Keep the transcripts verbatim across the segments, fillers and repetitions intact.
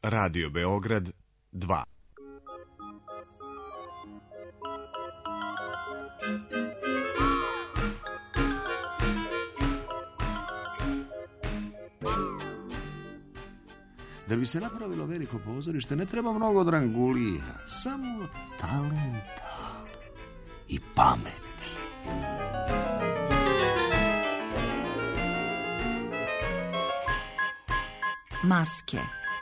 Radio Beograd dva. Da bi se napravilo veliko pozorište ne treba mnogo drangulija, samo talenta i pameti. Maske.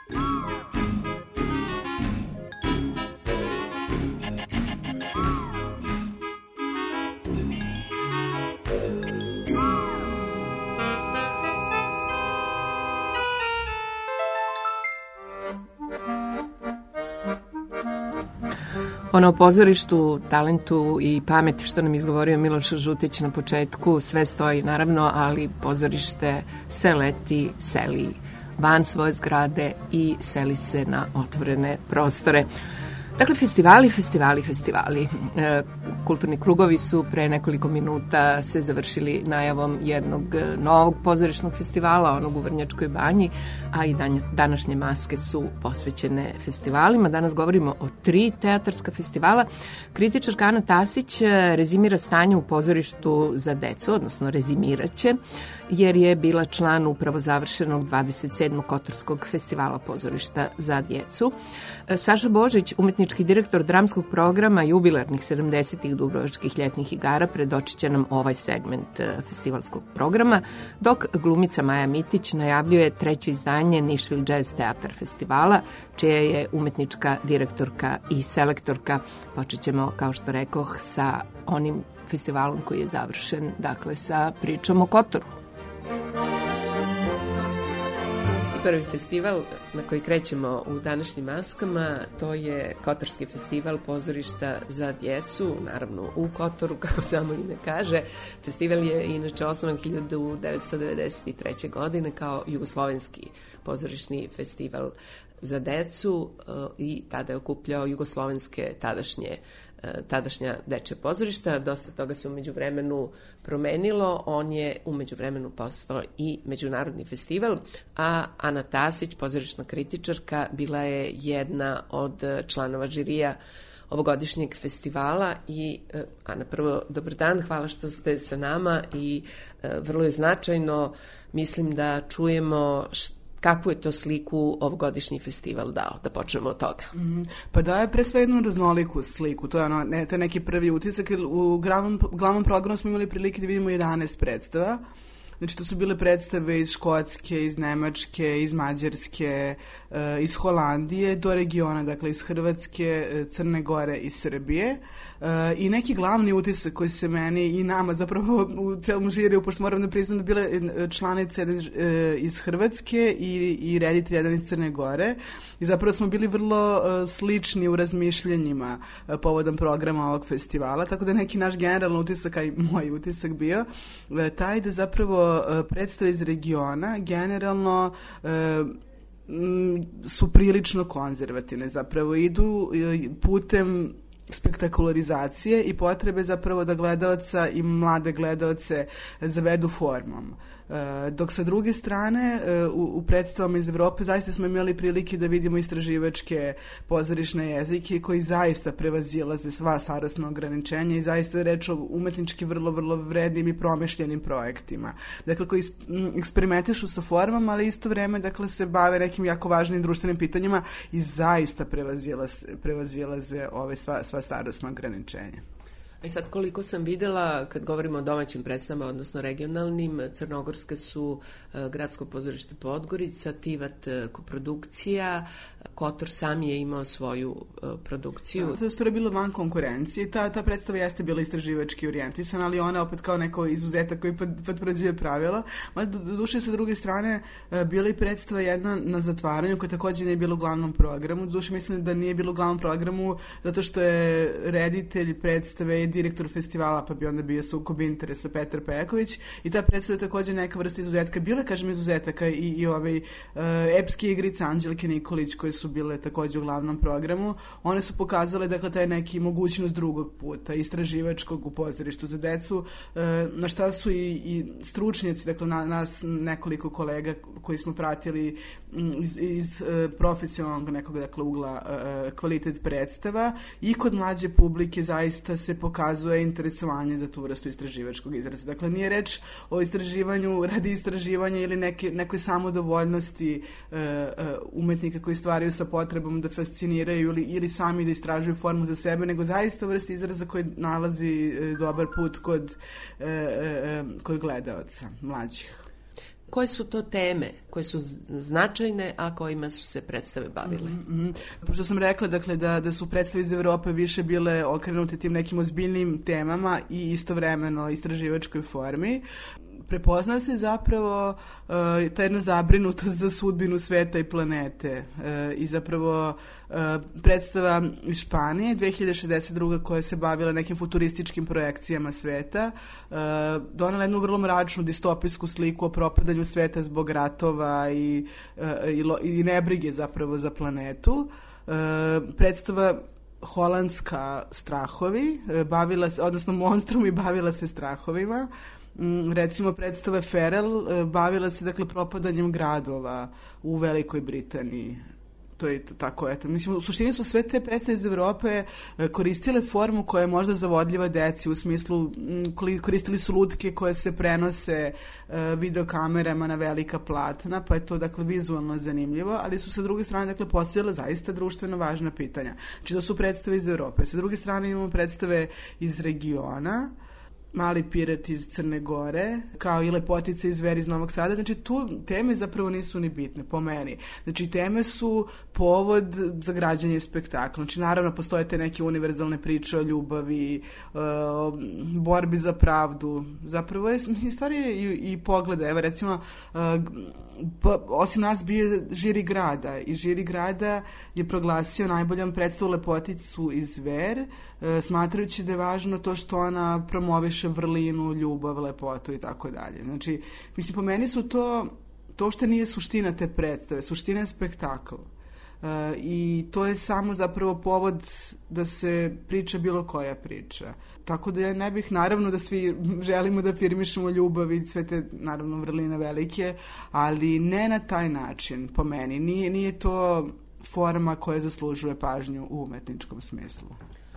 Ono o pozorištu, talentu i pameti što nam izgovorio Miloš Žutić na početku, sve stoji naravno, ali pozorište se leti, seli van svoje zgrade i seli se na otvorene prostore. Dakle, festivali, festivali, festivali. E, kulturni krugovi su pre nekoliko minuta se završili najavom jednog novog pozorišnog festivala, onog u Vrnjačkoj banji, a i dan, današnje maske su posvećene festivalima. Danas govorimo o tri teatarska festivala. Kritičarka Ana Tasić rezimira stanje u pozorištu za decu, odnosno rezimiraće, jer je bila član upravo završenog dvadeset sedmog Kotorskog festivala pozorišta za djecu. Saša Božić, umetnički direktor dramskog programa jubilarnih sedamdesetih Dubrovačkih ljetnih igara, predočit će nam ovaj segment festivalskog programa, dok glumica Maja Mitić najavljuje treće izdanje Nišvil Jazz Teatar festivala, čija je umetnička direktorka i selektorka. Počet ćemo, kao što rekoh, sa onim festivalom koji je završen, dakle sa pričom o Kotoru. Prvi festival na koji krećemo u današnjim maskama, to je Kotorski festival pozorišta za djecu, naravno u Kotoru, kako samo ime kaže. Festival je inače osnovan hiljadu devetsto devedeset treće. godine kao jugoslovenski pozorišni festival za decu i tada je okupljao jugoslovenske tadašnje tadašnja dečja pozorišta. Dosta toga se u međuvremenu promenilo. On je u međuvremenu postao i međunarodni festival, a Ana Tasić, pozorišna kritičarka, bila je jedna od članova žirija ovogodišnjeg festivala. I Ana, prvo, dobar dan, hvala što ste sa nama i vrlo je značajno, mislim, da čujemo što kakvu je to sliku ovogodišnji festival dao? Da počnemo od toga. Mm, pa daje pre sve jednu raznoliku sliku. To je, ono, ne, to je neki prvi utisak. U glavnom, glavnom programu smo imali prilike da vidimo jedanaest predstava. Znači, to su bile predstave iz Škotske, iz Nemačke, iz Mađarske, iz Holandije do regiona, dakle iz Hrvatske, Crne Gore i Srbije. I neki glavni utisak koji se meni i nama zapravo u celom žiriju, pošto moram da priznam da bile članice iz Hrvatske i, i reditelj jedan iz Crne Gore. I zapravo smo bili vrlo slični u razmišljanjima povodom programa ovog festivala, tako da neki naš generalni utisak, a i moj utisak bio, taj da zapravo predstave iz regiona generalno su prilično konzervativne, zapravo idu putem spektakularizacije i potrebe zapravo da gledaoca i mlade gledaoce zavedu formom. Dok sa druge strane u, u predstavama iz Evrope zaista smo imali prilike da vidimo istraživačke pozorišne jezike koji zaista prevazilaze sva starosna ograničenja i zaista je reč o umetnički vrlo, vrlo vrednim i promešljenim projektima. Dakle, koji eksperimentišu sa formama, ali isto vreme dakle, se bave nekim jako važnim društvenim pitanjima i zaista prevazilaze, prevazilaze ove sva, sva starosna ograničenja. E sad, koliko sam videla, kad govorimo o domaćim predstavama, odnosno regionalnim, crnogorske su uh, Gradsko pozorište Podgorica, Tivat uh, koprodukcija, Kotor sam je imao svoju uh, produkciju. Da, to je stvari bilo van konkurencije. Ta, ta predstava jeste bila istraživački orijentisana, ali ona opet kao neko izuzetak koji potvrđuje pravila. Ma do, do duše sa druge strane uh, bila i predstava jedna na zatvaranju koja također nije bila u glavnom programu. Do duše mislim da nije bilo u glavnom programu zato što je reditelj predstave direktor festivala, pa bi onda bio sukob interesa Petar Pejaković i ta predstava je također neka vrsta izuzetka. Bila, kažem, izuzetaka i, i ovaj uh, epske igrice Anđelke Nikolić koje su su bile takođe u glavnom programu, one su pokazale dakle taj neki mogućnost drugog puta, istraživačkog u pozorištu za decu, na šta su i, i stručnjaci, dakle na, nas nekoliko kolega koji smo pratili iz, iz profesionalnog nekog dakle ugla kvalitet predstava, i kod mlađe publike zaista se pokazuje interesovanje za tu vrstu istraživačkog izraza. Dakle, nije reč o istraživanju radi istraživanja ili neke, nekoj samodovoljnosti uh, uh, umetnika koji stvaraju sa potrebom da fasciniraju ili, ili sami da istražuju formu za sebe, nego zaista vrsti izraza koji nalazi uh, dobar put kod, uh, uh, kod gledaoca mlađih. Koje su to teme koje su značajne, a kojima su se predstave bavile? Mm-hmm. Pošto sam rekla dakle, da, da su predstave iz Evrope više bile okrenute tim nekim ozbiljnim temama i istovremeno istraživačkoj formi, prepozna se zapravo uh, ta jedna zabrinutost za sudbinu sveta i planete uh, i zapravo uh, predstava iz Španije dve hiljade šezdeset druge koja se bavila nekim futurističkim projekcijama sveta uh, donela jednu vrlo mračnu distopijsku sliku o propadanju sveta zbog ratova i, uh, i, lo, i nebrige zapravo za planetu. Uh, predstava holandska Strahovi uh, bavila se, odnosno Monstrum i bavila se strahovima. Recimo predstava Feral bavila se dakle propadanjem gradova u Velikoj Britaniji. To je tako, eto. Mislim, u suštini su sve te predstave iz Evrope koristile formu koja je možda zavodljiva deci, u smislu koristili su lutke koje se prenose videokamerama na velika platna, pa je to dakle vizualno zanimljivo, ali su sa druge strane dakle postavljala zaista društveno važna pitanja. Znači da su predstave iz Evrope. Sa druge strane imamo predstave iz regiona, Mali pirat iz Crne Gore, kao i Lepotica i zver iz Novog Sada. Znači, tu teme zapravo nisu ni bitne, po meni. Znači, teme su povod za građanje spektakla. Znači, naravno, postoje te neke univerzalne priče o ljubavi, o borbi za pravdu. Zapravo je istorija i, i pogleda. Evo, recimo, pa, osim nas bio je žiri grada i žiri grada je proglasio najboljom predstavu Lepoticu i zver, smatrajući da je važno to što ona promoviše vrlinu, ljubav, lepotu i tako dalje. Znači, mislim, po meni su to, to što nije suština te predstave, suština je spektakl. Uh, i to je samo zapravo povod da se priča bilo koja priča. Tako da ja ne bih, naravno da svi želimo da afirmišemo ljubav i sve te, naravno, vrline velike, ali ne na taj način, po meni. Nije, nije to forma koja zaslužuje pažnju u umetničkom smislu.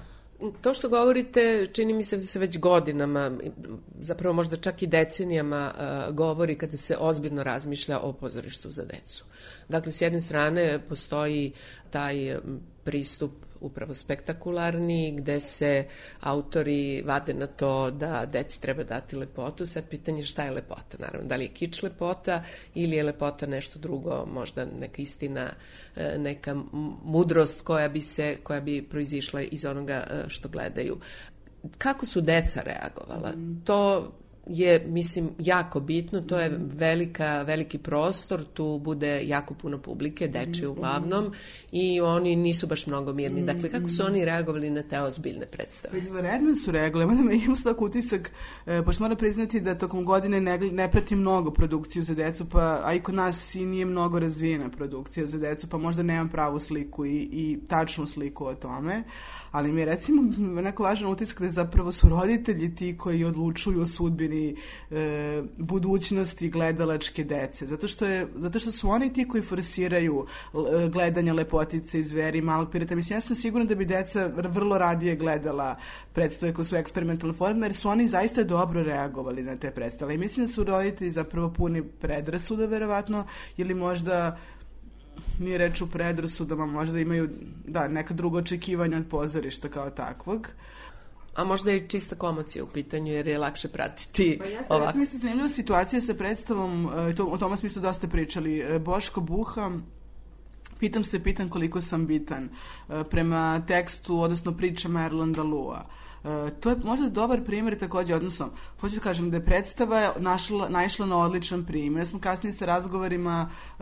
To što govorite, čini mi se da se već godinama, zapravo možda čak i decenijama uh, govori kada se ozbiljno razmišlja o pozorištu za decu. Dakle, s jedne strane postoji taj pristup upravo spektakularni, gde se autori vade na to da deci treba dati lepotu. Sad pitanje šta je lepota, naravno. Da li je kič lepota ili je lepota nešto drugo, možda neka istina, neka mudrost koja bi se, koja bi proizišla iz onoga što gledaju. Kako su deca reagovala? To je, mislim, jako bitno, to je velika, veliki prostor, tu bude jako puno publike, dečije uglavnom, i oni nisu baš mnogo mirni. Dakle, kako su oni reagovali na te ozbiljne predstave? Izvanredno su reagovali, moram imam svak utisak, e, pošto moram priznati da tokom godine ne, ne prati mnogo produkciju za decu, pa, a i kod nas i nije mnogo razvijena produkcija za decu, pa možda nemam pravu sliku i, i tačnu sliku o tome, ali mi je recimo neko važan utisak da zapravo su roditelji ti koji odlučuju o sudbini E, budućnosti gledalačke dece, zato što, je, zato što su oni ti koji forsiraju e, gledanje Lepotice i zveri, Malog pirata. Mislim, ja sam sigurna da bi deca vrlo radije gledala predstave koje su eksperimentalne forme, jer su oni zaista dobro reagovali na te predstave. I mislim da su roditelji zapravo puni predrasuda, verovatno, ili možda nije reč u predrasudama, možda imaju da, neka druga očekivanja od pozorišta kao takvog. A možda je čista komocija u pitanju, jer je lakše pratiti pa jeste, ovako. Recimo, isto zanimljiva situacija sa predstavom, to, o tome smo isto dosta pričali, Boško Buha, Pitam se, pitam koliko sam bitan, prema tekstu, odnosno pričama Erlanda Lua. To je možda dobar primjer također, odnosno, hoću da kažem da je predstava našla, naišla na odličan primjer. Ja smo kasnije sa razgovorima uh,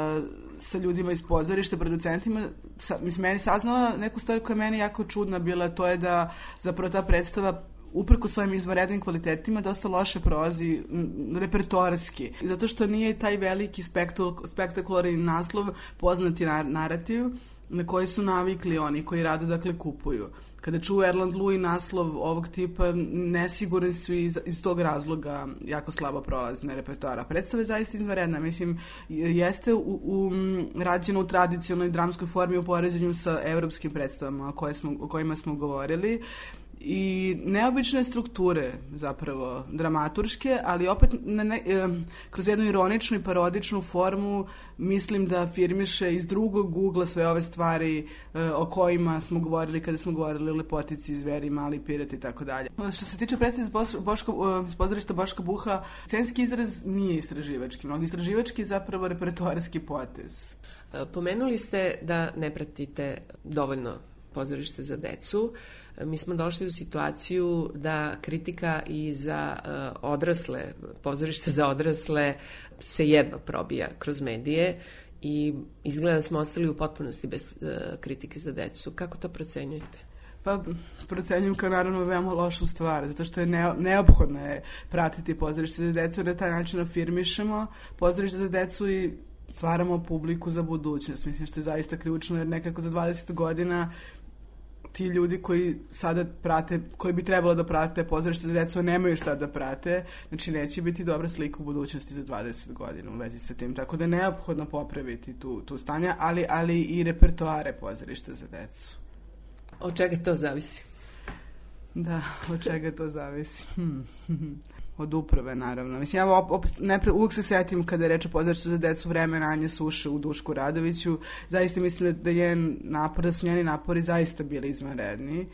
sa ljudima iz pozorišta, producentima, sa, mislim, meni saznala neku stvar koja je meni jako čudna bila, to je da zapravo ta predstava uprko svojim izvanrednim kvalitetima dosta loše prolazi repertoarski. Zato što nije taj veliki spektakularni naslov, poznati narativ na koji su navikli oni koji rado dakle kupuju. Kada čuju Erland Louis naslov ovog tipa, nesigurni su iz, iz tog razloga jako slabo prolazne repertoara. Predstava je zaista izvanredna. Mislim, jeste u, u, rađena u tradicionalnoj dramskoj formi u poređenju sa evropskim predstavama o, koje smo, o kojima smo govorili. I neobične strukture, zapravo, dramaturške, ali opet na ne, e, kroz jednu ironičnu i parodičnu formu mislim da afirmiše iz drugog ugla sve ove stvari e, o kojima smo govorili kada smo govorili o Lepotici, Zveri, Mali pirat i tako dalje. Što se tiče predstave iz pozorišta Boška Buha, scenski izraz nije istraživački, mnogo istraživački je zapravo repertoarski potez. Pomenuli ste da ne pratite dovoljno pozorište za decu. Mi smo došli u situaciju da kritika i za uh, odrasle, pozorište za odrasle se jedva probija kroz medije i izgleda da smo ostali u potpunosti bez uh, kritike za decu. Kako to procenjujete? Pa procenjujem kao naravno veoma lošu stvar, zato što je ne, neophodno je pratiti pozorište za decu, da taj način afirmišemo pozorište za decu i stvaramo publiku za budućnost. Mislim što je zaista ključno, jer nekako za dvadeset godina ti ljudi koji sada prate, koji bi trebalo da prate pozorište za decu, nemaju šta da prate, znači neće biti dobra slika u budućnosti za dvadeset godina u vezi sa tim, tako da je neophodno popraviti tu, tu stanje, ali, ali i repertoare pozorišta za decu. Od čega to zavisi? Da, od čega to zavisi? Hmm. Od uprave, naravno. Mislim, ja op, ne, uvijek se setim kada je reč o pozorištu za decu vremena Anje Suše u Dušku Radoviću. Zaista mislim da je napor, da su njeni napori zaista bili izvanredni.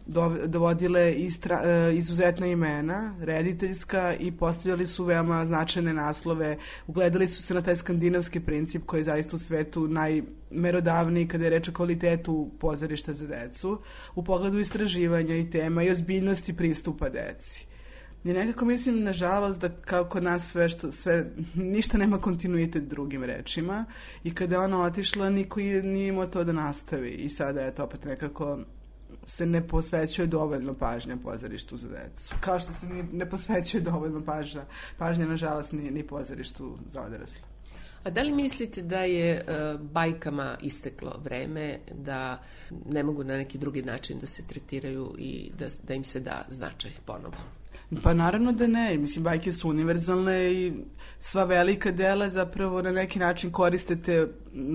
Dovodile istra, izuzetna imena, rediteljska, i postavljali su veoma značajne naslove. Ugledali su se na taj skandinavski princip koji je zaista u svetu najmerodavniji kada je reč o kvalitetu pozorišta za decu, u pogledu istraživanja i tema i ozbiljnosti pristupa deci. I nekako mislim, nažalost, da kao kod nas sve što, sve, ništa nema kontinuitet drugim rečima, i kada je ona otišla, niko nije imao to da nastavi, i sada je to opet nekako se ne posvećuje dovoljno pažnja pozorištu za decu. Kao što se ne posvećuje dovoljno pažnja, pažnja nažalost, ni, ni pozorištu za odrasle. A da li mislite da je uh, bajkama isteklo vreme, da ne mogu na neki drugi način da se tretiraju i da, da im se da značaj ponovo? Pa naravno da ne. Mislim, bajke su univerzalne i sva velika dela zapravo na neki način koriste te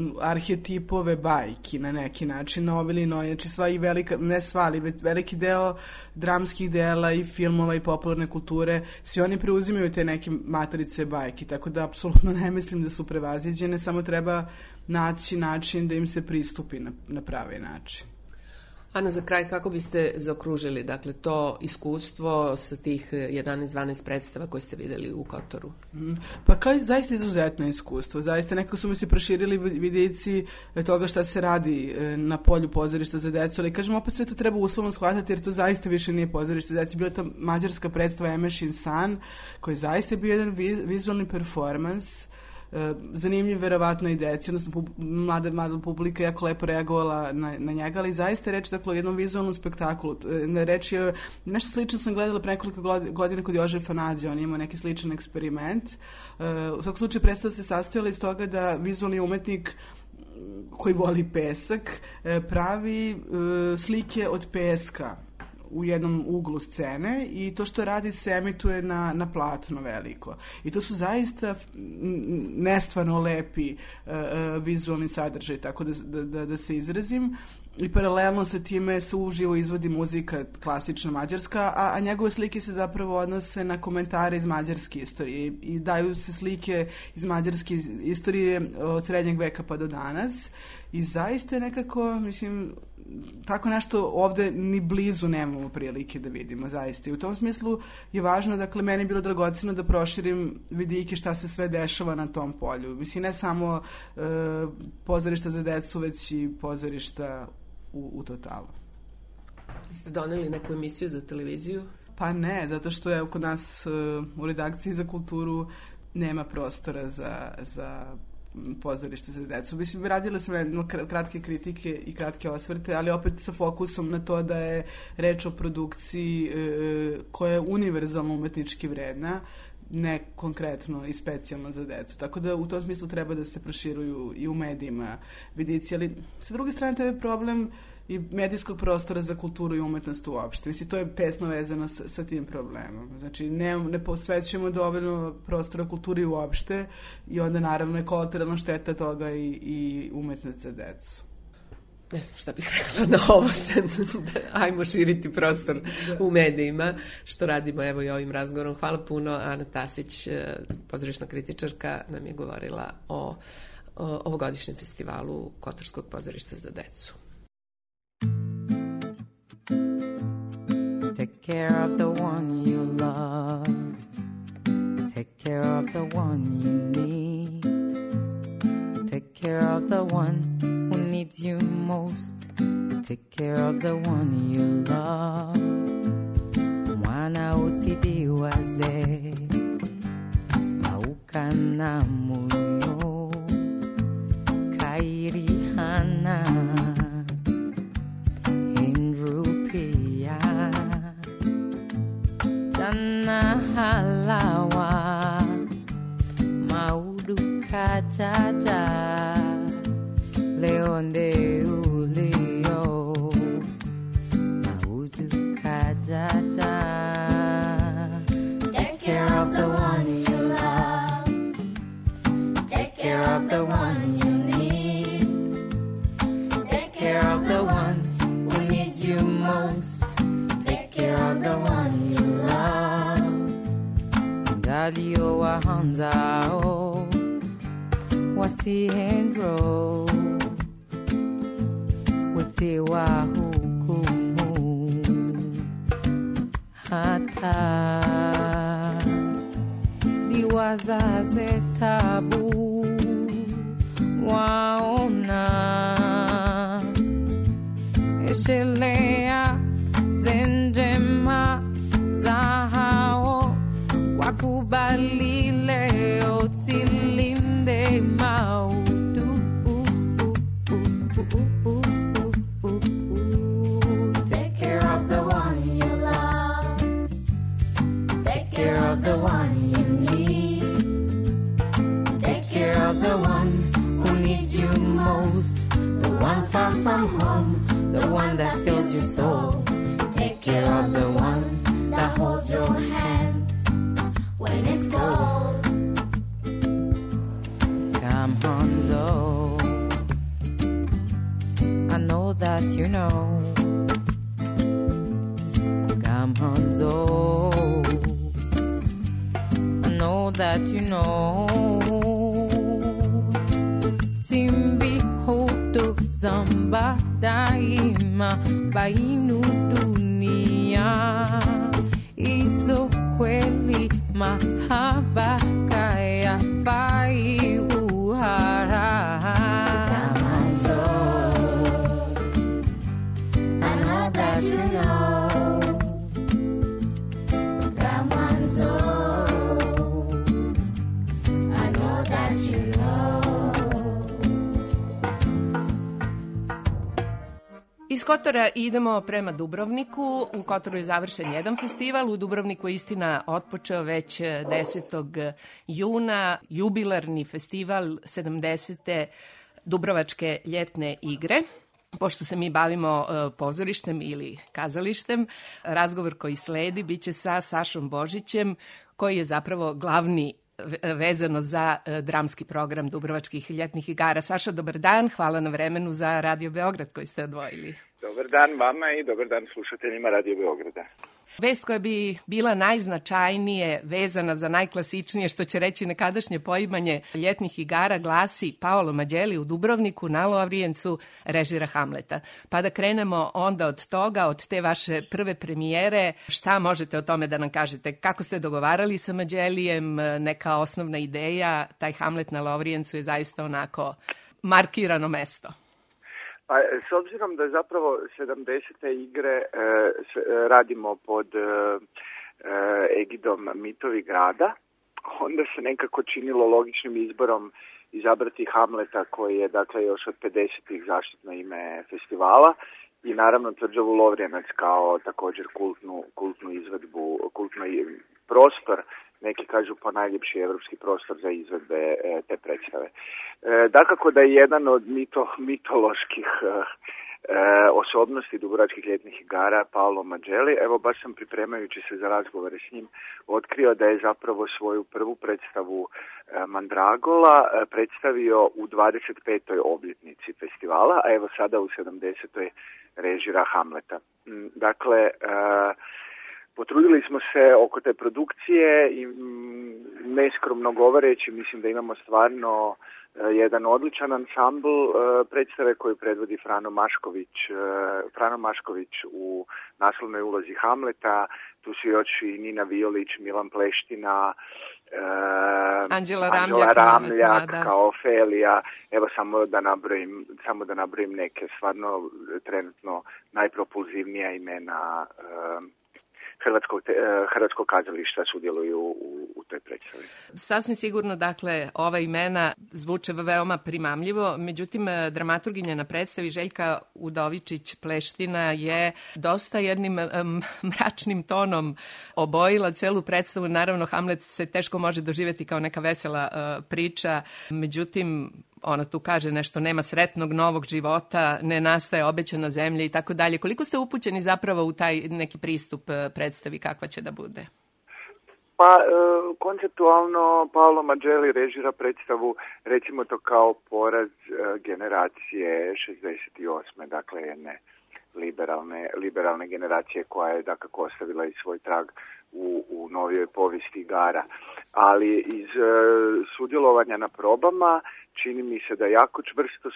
arhetipove bajki na neki način, novi ili novi. Znači sva i velika, ne sva, ali veliki deo dramskih dela i filmova i popularne kulture, svi oni preuzimaju te neke materice bajki, tako da apsolutno ne mislim da su prevaziđene, samo treba naći način da im se pristupi na, na pravi način. Ana, za kraj, kako biste zaokružili, dakle, to iskustvo sa tih jedanaest dvanaest predstava koje ste videli u Kotoru? Mm, pa kao je zaista izuzetno iskustvo. Zaista nekako su mi se proširili vidici toga šta se radi na polju pozorišta za decu, ali kažem, opet sve to treba uslovno shvatati, jer to zaista više nije pozorište za decu. Bila ta mađarska predstava Emešin san, koji zaista je bio jedan vizualni performans, zanimljiv verovatno i deci, odnosno mlada, mlada publika jako lepo reagovala na, na njega, ali zaista je reč, dakle, o jednom vizualnom spektakulu. Reč je, nešto slično sam gledala pre nekoliko godina kod Jožefa Nađe, on je imao neki sličan eksperiment. U svakom slučaju predstava se sastojala iz toga da vizualni umetnik koji voli pesak pravi slike od peska u jednom uglu scene, i to što radi se emituje na, na platno veliko. I to su zaista nestvarno lepi uh, uh, vizualni sadržaj, tako da, da, da se izrazim. I paralelno sa time se uživo izvodi muzika klasična mađarska, a, a njegove slike se zapravo odnose na komentare iz mađarske istorije i daju se slike iz mađarske istorije od srednjeg veka pa do danas. I zaista je nekako, mislim, tako nešto ovde ni blizu nemamo prilike da vidimo, zaista. I u tom smislu je važno, dakle, meni je bilo dragoceno da proširim vidike šta se sve dešava na tom polju. Mislim, ne samo e, pozorišta za decu, već i pozorišta u, u totalu. Ste doneli neku emisiju za televiziju? Pa ne, zato što je kod nas e, u redakciji za kulturu nema prostora za, za pozorište za decu. Mislim, radila sam jedno kratke kritike i kratke osvrte, ali opet sa fokusom na to da je reč o produkciji e, koja je univerzalno umetnički vredna, ne konkretno i specijalno za decu. Tako da u tom smislu treba da se proširuju i u medijima vidici, ali sa druge strane to je problem i medijskog prostora za kulturu i umetnost uopšte. Mislim, to je tesno vezano sa, sa tim problemom. Znači, ne, ne posvećujemo dovoljno prostora kulturi uopšte i onda naravno je kolateralna šteta toga i, i umetnost za decu. Ne znam šta bih rekla na ovo, sem da ajmo širiti prostor u medijima, što radimo evo i ovim razgovorom. Hvala puno. Ana Tasić, pozorišna kritičarka, nam je govorila o, o ovogodišnjem festivalu Kotorskog pozorišta za decu. Take care of the one you love. Take care of the one you need. Take care of the one who needs you most. Take care of the one you love. Mwana utidiwaze aukana moyo kairihana indrupia jana halawa maudu kajaja Leonde ulio maudu kajaja. Take care of the one you love. Take care of the one you need. Take care of the one who needs you most. Take care of the one you love. Dalio wa hanzao wasihendro wote wa hukumu hata liwazaze tabu waona eshelea zenjema zahao wakubali leo tilinde maudu. Take care of the one you love. Take care of the one you need. Take care of the one who needs you most. The one far from home, the one that fills your soul. Take care of the one that holds your hand when it's cold. Come Hanzo, I know that you know. Come Hanzo, I know that you know. Timbi hoto zamba daima bainu dunia izo kweli mahaba kaya bai uhara. Kamanzo, I know that you know. Kamanzo, I know that you know. Iz Kotora idemo prema Dubrovniku. U Kotoru je završen jedan festival, u Dubrovniku je istina otpočeo već desetog juna, jubilarni festival sedamdesete Dubrovačke ljetne igre. Pošto se mi bavimo pozorištem ili kazalištem, razgovor koji sledi biće sa Sašom Božićem, koji je zapravo glavni vezano za dramski program Dubrovačkih ljetnih igara. Saša, dobar dan, hvala na vremenu za Radio Beograd koji ste odvojili. Dobar dan vama i dobar dan slušateljima Radio Beograda. Vest koja bi bila najznačajnije vezana za najklasičnije, što će reći nekadašnje poimanje ljetnih igara, glasi Paolo Mađeli u Dubrovniku na Lovrijencu režira Hamleta. Pa da krenemo onda od toga, od te vaše prve premijere, šta možete o tome da nam kažete? Kako ste dogovarali sa Mađelijem, neka osnovna ideja, taj Hamlet na Lovrijencu je zaista onako markirano mesto. Pa, s obzirom da je zapravo sedamdesete igre e, s, e, radimo pod e, egidom Mitovi grada, onda se nekako činilo logičnim izborom izabrati Hamleta koji je dakle još od pedesetih zaštitno ime festivala i naravno Tvrđavu Lovrijenac kao također kultnu, kultnu izvedbu, kultnu prostor, neki kažu po najljepši evropski prostor za izvedbe e, te predstave. E, dakako da je jedan od mito, mitoloških e, e, osobnosti Dubrovačkih ljetnih igara Paolo Mageli, evo baš sam pripremajući se za razgovore s njim otkrio da je zapravo svoju prvu predstavu e, Mandragola e, predstavio u dvadeset petoj obljetnici festivala, a evo sada u sedamdesetoj režira Hamleta. Dakle, e, potrudili smo se oko te produkcije i neskromno govoreći, mislim da imamo stvarno e, jedan odličan ansambl e, predstave koju predvodi Frano Mašković, e, Frano Mašković u naslovnoj ulozi Hamleta, tu su još i Nina Violić, Milan Pleština, e, Anđela Anđela Ramljak, Ramljak da. kao Ofelija, evo samo da nabrojim, samo da nabrojim neke stvarno trenutno najpropulzivnija imena e, Hrvatskog, te, Hrvatskog kazališta sudjeluju u, u toj predstavi. Sasvim sigurno, dakle, ova imena zvuče veoma primamljivo, međutim, dramaturginja na predstavi Željka Udovičić-Pleština je dosta jednim um, mračnim tonom obojila celu predstavu. Naravno, Hamlet se teško može doživjeti kao neka vesela uh, priča, međutim, ona tu kaže nešto, nema sretnog novog života, ne nastaje obećana zemlja i tako dalje. Koliko ste upućeni zapravo u taj neki pristup predstavi, kakva će da bude? Pa, e, konceptualno Paolo Mageli režira predstavu, recimo to kao poraz e, generacije šezdeset osme dakle jedne liberalne, liberalne generacije koja je dakako ostavila i svoj trag u, u novijoj povijesti igara. Ali iz e, sudjelovanja na probama čini mi se da jako čvrsto e,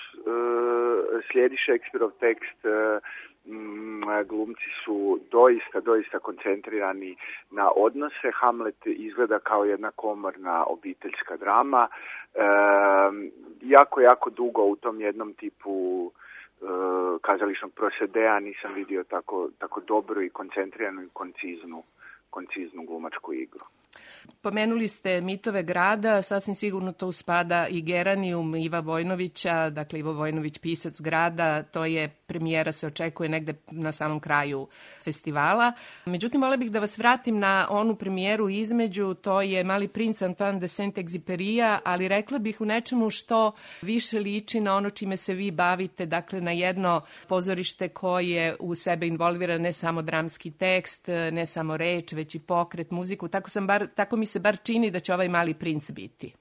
slijedi Šekspirov tekst, e, m, glumci su doista, doista koncentrirani na odnose. Hamlet izgleda kao jedna komorna obiteljska drama. E, jako, jako dugo u tom jednom tipu e, kazališnog prosedea nisam vidio tako, tako dobru i koncentriranu i konciznu, konciznu glumačku igru. Pomenuli ste mitove grada, sasvim sigurno to spada i Geranijum Iva Vojnovića, dakle Ivo Vojnović pisac grada, to je premijera se očekuje negde na samom kraju festivala. Međutim, volela bih da vas vratim na onu premijeru između, to je Mali princ Antoine de Saint-Exupéry, ali rekla bih u nečemu što više liči na ono čime se vi bavite, dakle na jedno pozorište koje u sebe involvira ne samo dramski tekst, ne samo reč, već i pokret, muziku, tako sam bar tako mi se bar čini da će ovaj Mali princ biti.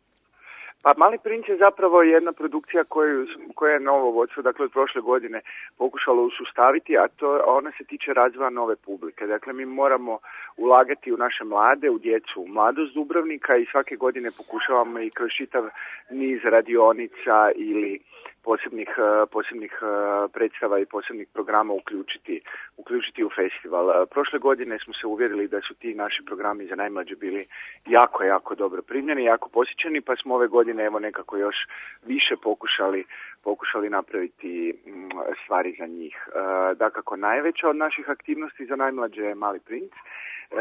Pa Mali princ je zapravo jedna produkcija koju, koja je novo vodstvo, dakle od prošle godine pokušalo usustaviti, a to ona se tiče razvoja nove publike. Dakle, mi moramo ulagati u naše mlade, u djecu, u mladost Dubrovnika i svake godine pokušavamo i kroz čitav niz radionica ili posebnih, posebnih predstava i posebnih programa uključiti, uključiti u festival. Prošle godine smo se uvjerili da su ti naši programi za najmlađe bili jako, jako dobro primljeni, jako posjećeni, pa smo ove godine evo nekako još više pokušali, pokušali napraviti stvari za njih. Dakako, najveća od naših aktivnosti za najmlađe je Mali princ. E,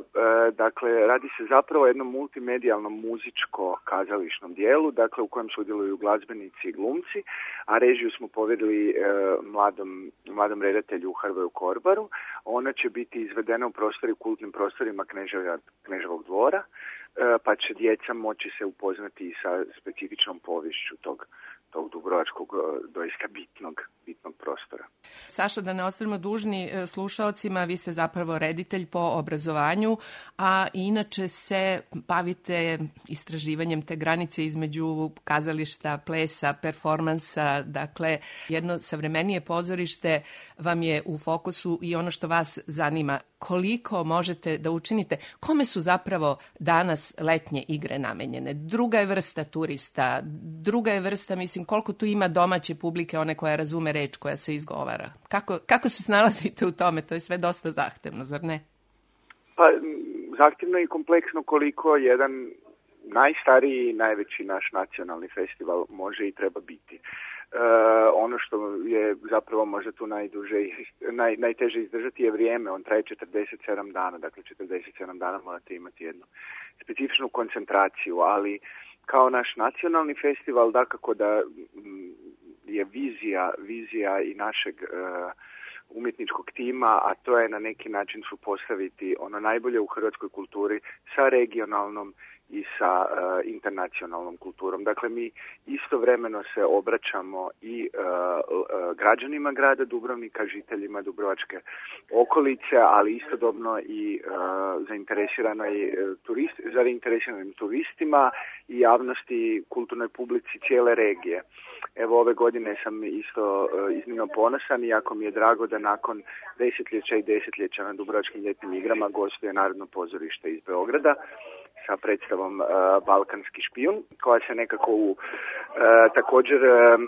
e, dakle, radi se zapravo o jednom multimedijalnom muzičko-kazališnom dijelu, dakle u kojem sudjeluju glazbenici i glumci, a režiju smo povjerili e, mladom, mladom redatelju Hrvoju Korbaru. Ona će biti izvedena u prostori, kultnim prostorima Kneževa, Kneževog dvora, e, pa će djeca moći se upoznati sa specifičnom poviješću tog, tog dubrovačkog doista bitnog, bitnog prostora. Saša, da ne ostavimo dužni slušaocima, vi ste zapravo reditelj po obrazovanju, a inače se bavite istraživanjem te granice između kazališta, plesa, performansa, dakle jedno savremenije pozorište vam je u fokusu i ono što vas zanima, koliko možete da učinite, kome su zapravo danas letnje igre namenjene? Druga je vrsta turista, druga je vrsta, mislim, koliko tu ima domaće publike, one koja razume reč koja se izgovara. Kako, kako se snalazite u tome? To je sve dosta zahtevno, zar ne? Pa, zahtevno i kompleksno koliko jedan najstariji i najveći naš nacionalni festival može i treba biti. Uh, ono što je zapravo možda tu najduže, naj, najteže izdržati je vrijeme, on traje četrdeset sedam dana, dakle četrdeset sedam dana morate imati jednu specifičnu koncentraciju, ali kao naš nacionalni festival, dakako da je vizija, vizija i našeg uh, umjetničkog tima, a to je na neki način supostaviti ono najbolje u hrvatskoj kulturi sa regionalnom i sa uh, internacionalnom kulturom. Dakle, mi istovremeno se obraćamo i uh, uh, građanima grada Dubrovnika, žiteljima Dubrovačke okolice, ali istodobno i uh, zainteresiranoj uh, turist, zainteresiranim turistima i javnosti, kulturnoj publici cijele regije. Evo, ove godine sam isto uh, iznimno ponosan i jako mi je drago da nakon desetljeća i desetljeća na Dubrovačkim ljetnim igrama gostuje Narodno pozorište iz Beograda sa predstavom uh, Balkanski špijun, koja se nekako u, uh, također uh,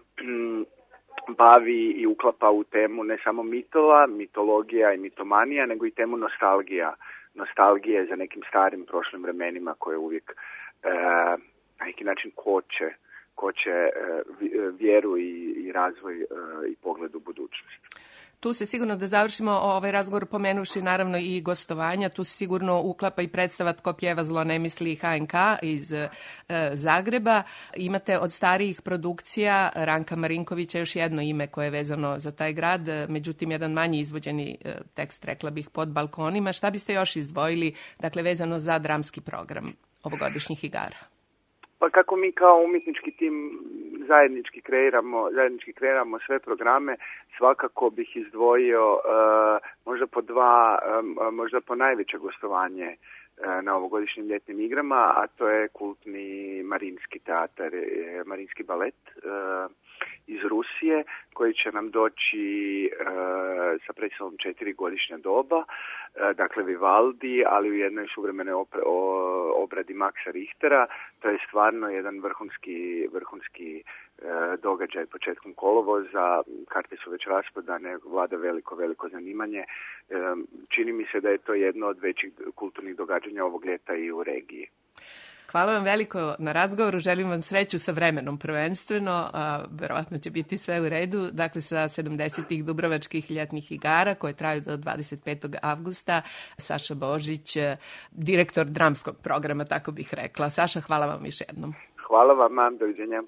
bavi i uklapa u temu ne samo mitova, mitologija i mitomanija, nego i temu nostalgija, nostalgije za nekim starim prošlim vremenima koje uvijek uh, na neki način koče, koče uh, vjeru i, i razvoj uh, i pogled u budućnost. Tu se sigurno da završimo ovaj razgovor pomenuvši naravno i gostovanja. Tu se sigurno uklapa i predstava Tko pjeva zlo ne misli H N K iz e, Zagreba. Imate od starijih produkcija Ranka Marinkovića još jedno ime koje je vezano za taj grad, međutim jedan manji izvođeni e, tekst, rekla bih, Pod balkonima. Šta biste još izdvojili, dakle, vezano za dramski program ovogodišnjih igara? Pa kako mi kao umjetnički tim zajednički kreiramo, zajednički kreiramo sve programe, svakako bih izdvojio uh, možda po dva, um, možda po najveće gostovanje uh, na ovogodišnjim ljetnim igrama, a to je kultni Marinski teatar, Marinski balet uh, iz Rusije, koji će nam doći uh, sa predstavom Četiri godišnja doba, uh, dakle Vivaldi, ali u jednoj suvremenoj opre, o, obradi Maxa Richtera. To je stvarno jedan vrhunski, vrhunski uh, događaj početkom kolovoza. Karte su već rasprodane, vlada veliko, veliko zanimanje. Um, čini mi se da je to jedno od većih kulturnih događanja ovog ljeta i u regiji. Hvala vam veliko na razgovoru, želim vam sreću sa vremenom prvenstveno, a, verovatno će biti sve u redu, dakle sa sedamdesetih Dubrovačkih ljetnih igara koje traju do dvadeset petog avgusta. Saša Božić, direktor dramskog programa, tako bih rekla. Saša, hvala vam još jednom. Hvala vam, doviđenja.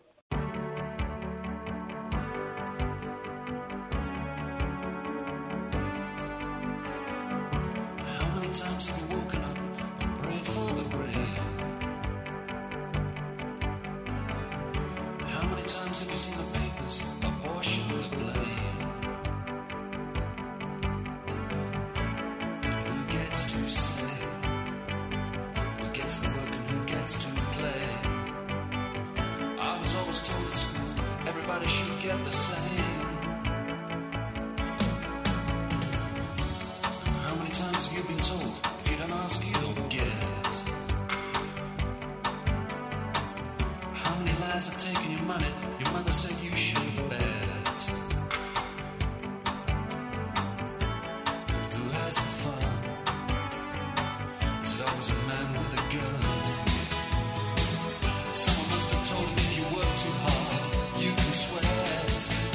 Someone must have told him if you work too hard, you can sweat.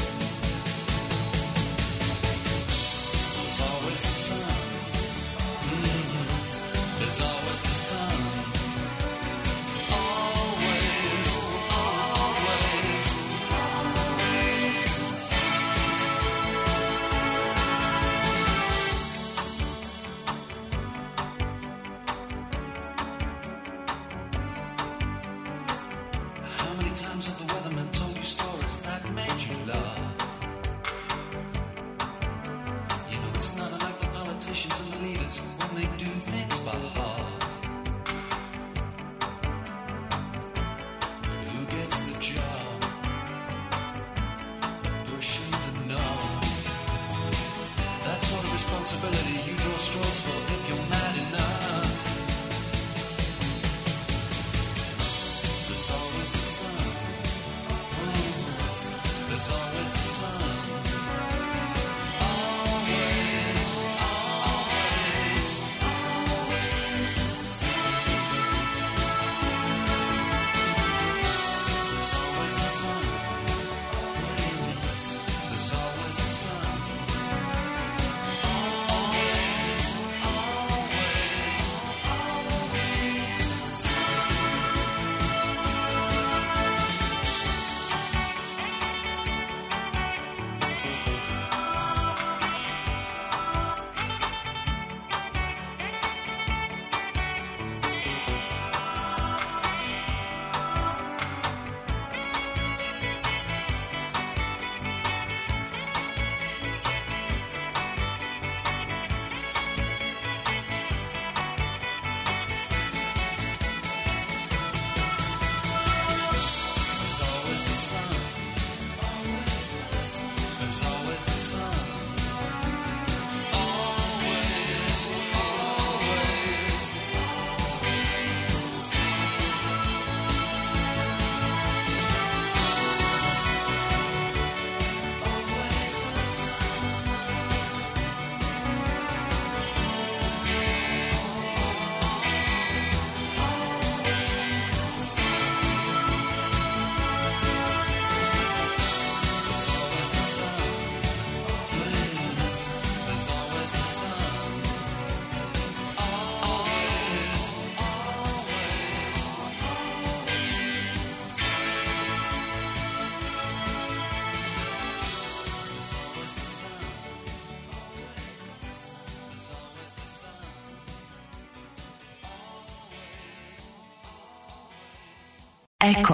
Eko.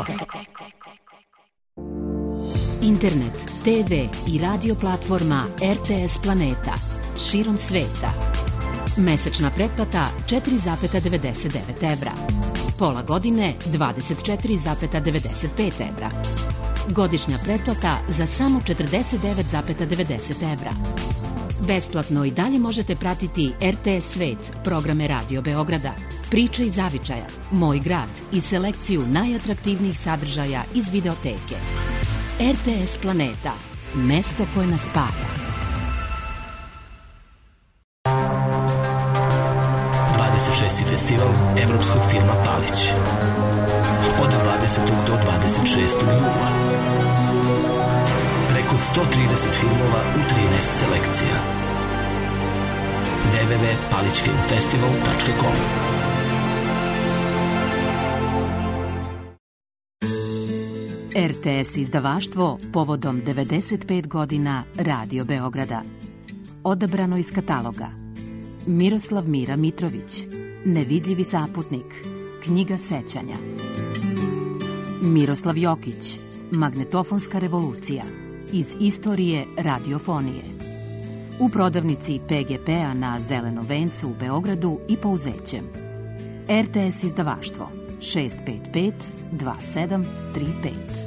Internet, te ve i radio platforma R T S Planeta širom sveta. Mesečna pretplata četiri zarez devedeset devet evra. Pola godine dvadeset četiri zarez devedeset pet evra. Godišnja pretplata za samo četrdeset devet zarez devedeset evra. Besplatno i dalje možete pratiti R T S Svet, programe Radio Beograda, Priče iz zavičaja, Moj grad i selekciju najatraktivnijih sadržaja iz videoteke. R T S Planeta, mesto koje nas spaja. dvadeset šesti festival evropskog filma Palić. Od dvadesetog do dvadeset šestog jula. Preko sto trideset filmova u trinaest selekcija. w w w tačka palić film festival tačka com. R T S izdavaštvo povodom devedeset pet godina Radio Beograda. Odabrano iz kataloga: Miroslav Mira Mitrović, Nevidljivi saputnik, Knjiga sećanja. Miroslav Jokić, Magnetofonska revolucija, iz istorije radiofonije. U prodavnici P G P-a na Zelenom vencu u Beogradu i Pouzećem. R T S izdavaštvo šest pet pet dva sedam tri pet.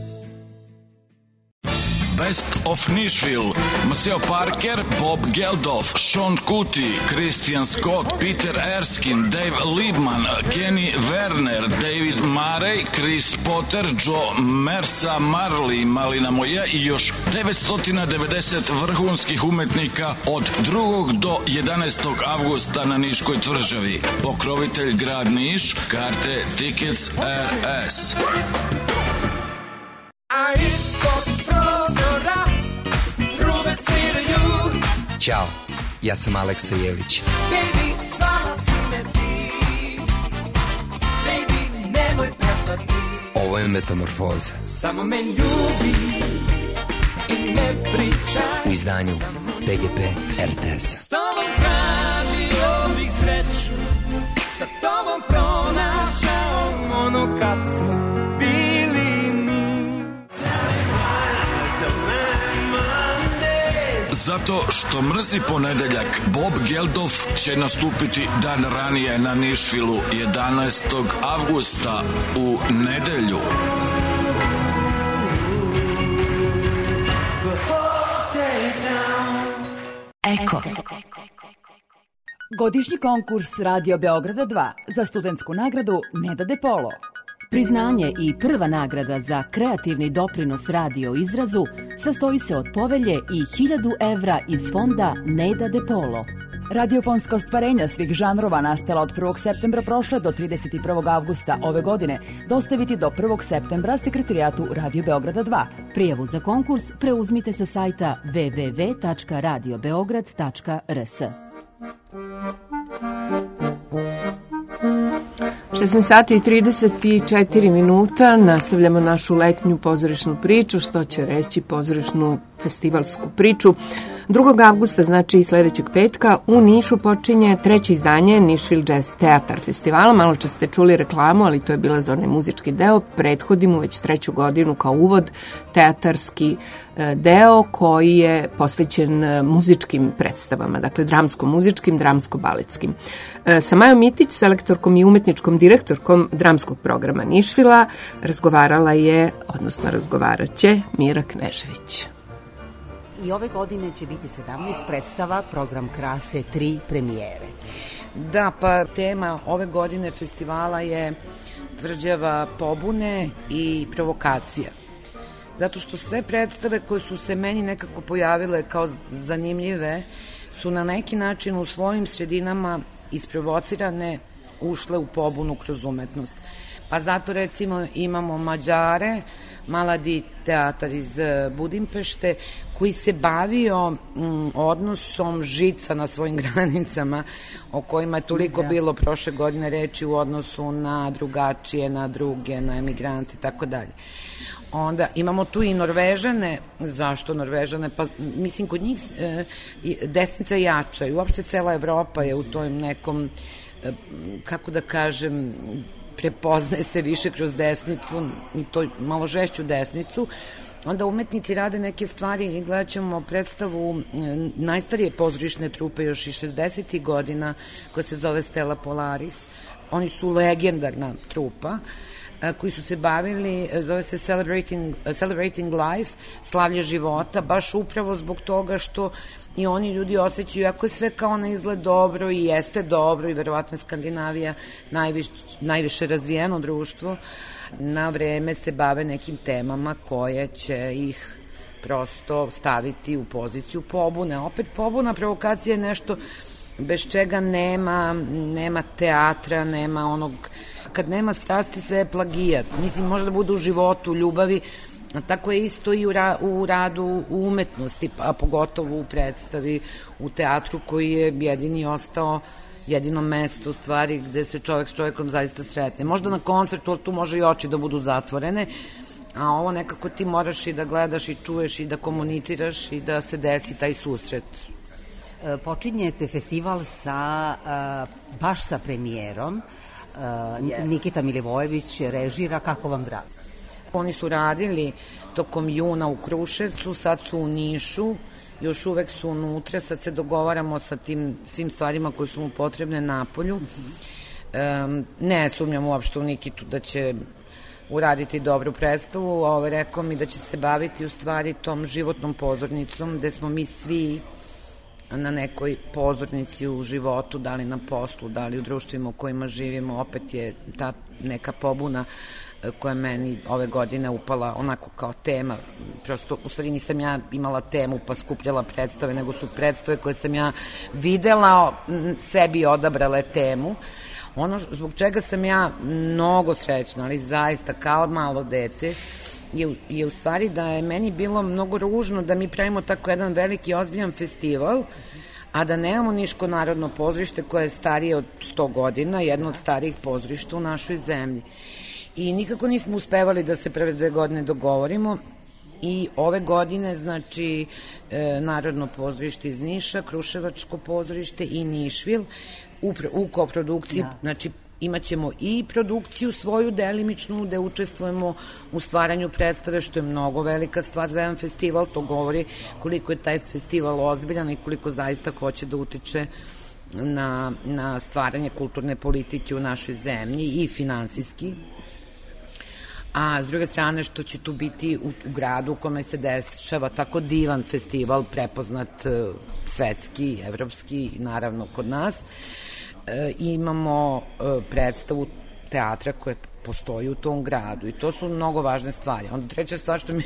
Best of Nashville, Maceo Parker, Bob Geldof, Sean Kuti, Christian Scott, Peter Erskine, Dave Liebman, Kenny Werner, David Murray, Chris Potter, Joe Mersa, Marley, Malina Moja i još devetsto devedeset vrhunskih umetnika od drugog do jedanaestog avgusta na Niškoj tvrđavi. Pokrovitelj grad Niš, karte Tickets R S. A ispod prozora trube sviraju. Ćao, ja sam Aleksa Jelić. Baby, zvala si me ti. Baby, nemoj prestati. Ovo je Metamorfoza. Samo me ljubi i ne pričaj. U izdanju P G P R T S-a. S tobom tražio bih sreću, sa tobom pronašao ono kad smo bili. Zato što mrzi ponedeljak, Bob Geldof će nastupiti dan ranije na Nišvilu jedanaestog avgusta u nedelju. Eko. Godišnji konkurs Radio Beograda dva za studentsku nagradu Neda De Polo. Priznanje i prva nagrada za kreativni doprinos radio izrazu sastoji se od povelje i hiljadu evra iz fonda Neda De Polo. Radiofonska ostvarenja svih žanrova nastala od prvog septembra prošle do trideset prvog avgusta ove godine dostaviti do prvog septembra sekretarijatu Radio Beograda dva. Prijavu za konkurs preuzmite sa sajta w w w tačka radio beograd tačka r s. šesnaest sati i trideset četiri minuta, nastavljamo našu letnju pozorišnu priču, što će reći pozorišnu festivalsku priču. drugog avgusta, znači i sledećeg petka, u Nišu počinje treće izdanje Nashville Jazz Theater festivala. Malo čas ste čuli reklamu, ali to je bila za onaj muzički deo. Prethodi mu već treću godinu kao uvod teatarski deo koji je posvećen muzičkim predstavama, dakle dramsko-muzičkim, dramsko-baletskim. Sa Majom Mitić, selektorkom i umetničkom direktorkom dramskog programa Nišvila, razgovarala je, odnosno razgovarat će Mira Knežević. I ove godine će biti sedamnaest predstava, program krase, tri premijere. Da, pa tema ove godine festivala je tvrđava pobune i provokacija. Zato što sve predstave koje su se meni nekako pojavile kao zanimljive su na neki način u svojim sredinama isprovocirane, ušle u pobunu kroz umetnost. Pa zato recimo imamo Mađare, Maladi teatar iz Budimpešte, koji se bavio mm, odnosom žica na svojim granicama, o kojima je toliko da. bilo prošle godine reči u odnosu na drugačije, na druge, na emigrante i tako dalje. Onda imamo tu i Norvežane. Zašto Norvežane? Pa mislim kod njih e, desnica jača i uopšte cela Evropa je u tom nekom, e, kako da kažem, prepoznaje se više kroz desnicu i to malo žešću desnicu. Onda umetnici rade neke stvari i gledat ćemo predstavu najstarije pozorišne trupe još iz šezdesetih godina koja se zove Stella Polaris. Oni su legendarna trupa koji su se bavili, zove se Celebrating, Celebrating Life, slavlje života, baš upravo zbog toga što i oni ljudi osjećaju, ako je sve kao na izgled dobro i jeste dobro i verovatno je Skandinavija najviš, najviše razvijeno društvo, na vreme se bave nekim temama koje će ih prosto staviti u poziciju pobune. Opet pobuna, provokacija je nešto bez čega nema, nema teatra, nema onog, kad nema strasti sve je plagijat. Mislim, može da bude u životu, u ljubavi, a tako je isto i u, ra, u radu u umetnosti, a pogotovo u predstavi, u teatru koji je jedini ostao jedino mesto u stvari gde se čovek s čovekom zaista sretne. Možda na koncertu tu može i oči da budu zatvorene, a ovo nekako ti moraš i da gledaš i čuješ i da komuniciraš i da se desi taj susret. Počinjete festival sa, baš sa premijerom. Nikita Milivojević režira, kako vam drago? Oni su radili tokom juna u Kruševcu, sad su u Nišu, još uvek su unutra, sad se dogovaramo sa tim svim stvarima koje su mu potrebne napolju. Um, ne sumnjam uopšte u Nikitu da će uraditi dobru predstavu, ovo rekao mi da će se baviti u stvari tom životnom pozornicom, gde smo mi svi na nekoj pozornici u životu, da li na poslu, da li u društvima u kojima živimo, opet je ta neka pobuna koja meni ove godine upala onako kao tema. Prosto, u stvari nisam ja imala temu pa skupljala predstave, nego su predstave koje sam ja videla, sebi odabrale temu. Ono zbog čega sam ja mnogo srećna, ali zaista kao malo dete, je, je u stvari da je meni bilo mnogo ružno da mi pravimo tako jedan veliki ozbiljan festival, a da nemamo Niško narodno pozorište koje je starije od sto godina, jedno od starijih pozorišta u našoj zemlji. I nikako nismo uspevali da se prve dve godine dogovorimo i ove godine, znači, e, Narodno pozorište iz Niša, Kruševačko pozorište i Nišvil u, u koprodukciji, da. Znači, imaćemo i produkciju svoju delimičnu, gde učestvujemo u stvaranju predstave, što je mnogo velika stvar za jedan festival, to govori koliko je taj festival ozbiljan i koliko zaista hoće da utiče na, na stvaranje kulturne politike u našoj zemlji i finansijski. A s druge strane što će tu biti u, u gradu u kome se dešava tako divan festival, prepoznat uh, svetski, evropski, naravno kod nas, e, imamo uh, predstavu teatra koja postoji u tom gradu i to su mnogo važne stvari. Onda treća stvar što mi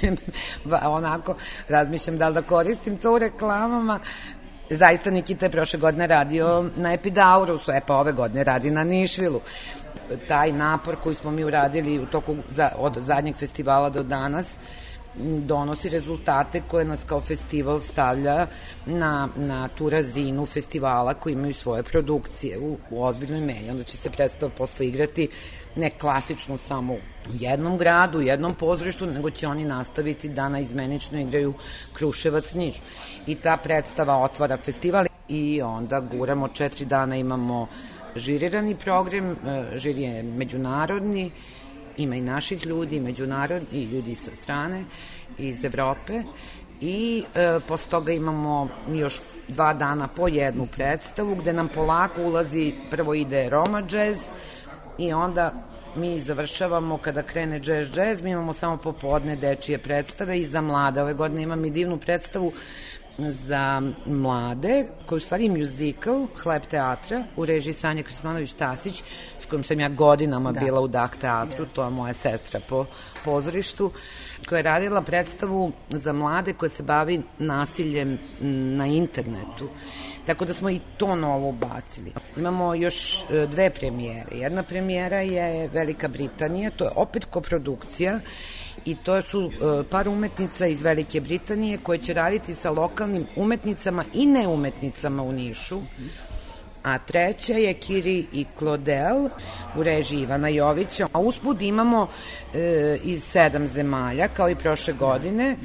onako razmišljam da li da koristim to u reklamama, zaista Nikita je prošle godine radio na Epidaurusu, e pa ove godine radi na Nišvilu. Taj napor koji smo mi uradili u toku za, od zadnjeg festivala do danas donosi rezultate koje nas kao festival stavlja na, na tu razinu festivala koji imaju svoje produkcije u, u ozbiljnoj meri. Onda će se predstava posle igrati ne klasično samo u jednom gradu, u jednom pozorištu, nego će oni nastaviti da naizmenično igraju Kruševac, Niš. I ta predstava otvara festival i onda guramo četiri dana, imamo žirirani program, žiri je međunarodni, ima i naših ljudi, međunarodni, i ljudi sa strane, iz Evrope, i e, posle toga imamo još dva dana po jednu predstavu, gde nam polako ulazi, prvo ide Roma jazz, i onda mi završavamo kada krene jazz jazz, mi imamo samo popodne dečije predstave i za mlade. Ove godine imam i divnu predstavu za mlade, koji je u stvari musical, Hleb teatra, u režiji Sanja Krismanović-Tasić, s kojom sam ja godinama da. bila u Dah teatru, to je moja sestra po pozorištu, koja je radila predstavu za mlade koja se bavi nasiljem na internetu. Tako da smo i to novo ubacili. Imamo još dve premijere. Jedna premijera je Velika Britanija, to je opet koprodukcija, i to su par umetnica iz Velike Britanije koje će raditi sa lokalnim umetnicama i neumetnicama u Nišu. A treća je Kiri i Claudel u režiji Ivana Jovića. A usput imamo e, iz sedam zemalja, kao i prošle godine.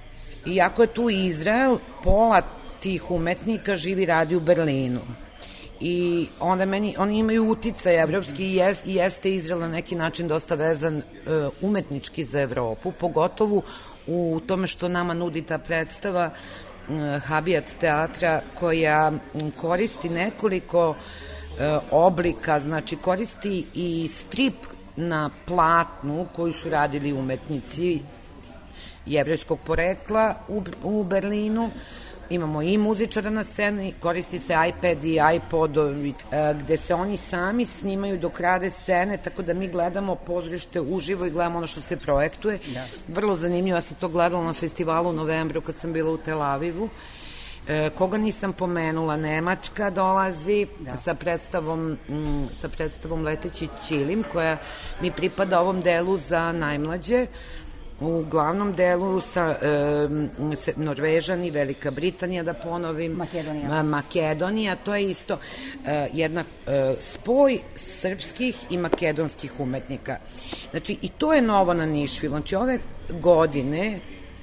Iako je tu Izrael, pola tih umetnika živi radi u Berlinu. i onda meni, oni imaju uticaj evropski i, jes, i jeste Izrael na neki način dosta vezan uh, umetnički za Evropu, pogotovo u tome što nama nudi ta predstava uh, Habijat teatra koja koristi nekoliko uh, oblika, znači koristi i strip na platnu koju su radili umetnici jevrejskog porekla u, u Berlinu. Imamo i muzičara na sceni, koristi se iPad i iPod, gde se oni sami snimaju dok rade scene, tako da mi gledamo pozorište uživo i gledamo ono što se projektuje. Da. Vrlo zanimljivo, ja sam to gledala na festivalu u novembru kad sam bila u Tel Avivu. E, koga nisam pomenula, Nemačka dolazi da. sa predstavom m, sa predstavom Leteći ćilim, koja mi pripada ovom delu za najmlađe. U glavnom delu sa e, Norvežani, Velika Britanija, da ponovim, Makedonija, Makedonija, to je isto e, jedna e, spoj srpskih i makedonskih umetnika. Znači, i to je novo na Nišvilu. Znači, ove godine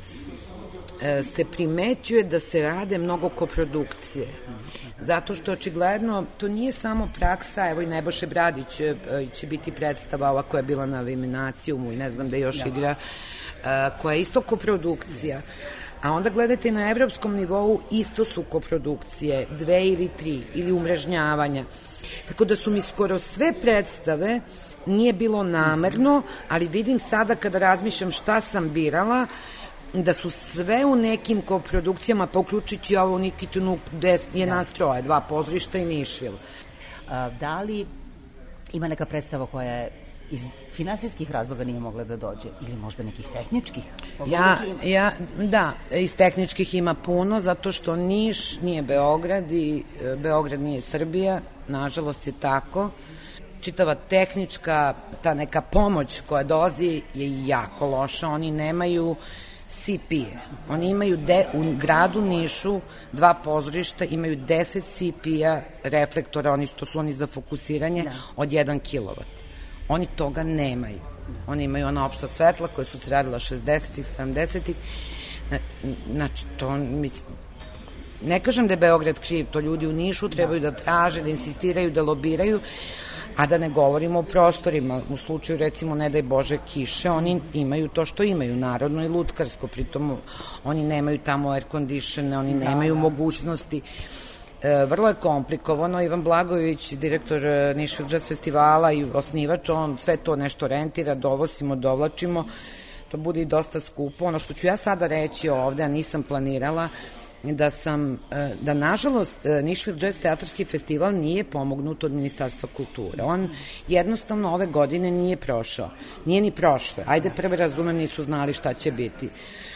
e, se primećuje da se rade mnogo koprodukcije. Zato što očigledno to nije samo praksa, evo i Nebojša Bradić će, će biti predstava ova koja je bila na Viminacijumu i ne znam da još igra, koja je isto koprodukcija. A onda gledajte na evropskom nivou isto su koprodukcije, dve ili tri, ili umrežnjavanja. Tako da su mi skoro sve predstave, nije bilo namerno, ali vidim sada kada razmišljam šta sam birala, da su sve u nekim koprodukcijama, pa uključujući ovo u Nikitinu, gde je nas troje, dva pozorišta i Nišvil. A, da li ima neka predstava koja je iz finansijskih razloga nije mogla da dođe ili možda nekih tehničkih? Ja, ja, da, iz tehničkih ima puno, zato što Niš nije Beograd i Beograd nije Srbija, nažalost je tako. Čitava tehnička, ta neka pomoć koja dolazi je jako loša, oni nemaju C P E. Oni imaju de, u gradu Nišu dva pozorišta, imaju deset C P-a reflektora, oni, to su oni za fokusiranje, da. od jedan kilovat. Oni toga nemaju. Oni imaju ona opšta svetla koja su se radila šezdesetih, sedamdesetih. Znači, to mislim, ne kažem da je Beograd kriv, to ljudi u Nišu trebaju da traže, da insistiraju, da lobiraju, a da ne govorimo o prostorima. U slučaju, recimo, ne daj Bože kiše, oni imaju to što imaju, narodno i lutkarsko, pritom oni nemaju tamo air conditione, oni nemaju da, da. mogućnosti. E, vrlo je komplikovano. Ivan Blagojević, direktor Nišvil Jazz festivala i osnivač, on sve to nešto rentira, dovosimo, dovlačimo, to bude i dosta skupo. Ono što ću ja sada reći ovde, a nisam planirala, da sam, da nažalost Nišvil Jazz teatarski festival nije pomognut od Ministarstva kulture. On jednostavno ove godine nije prošao. Nije ni prošle. Ajde, prve razumem, nisu znali šta će biti.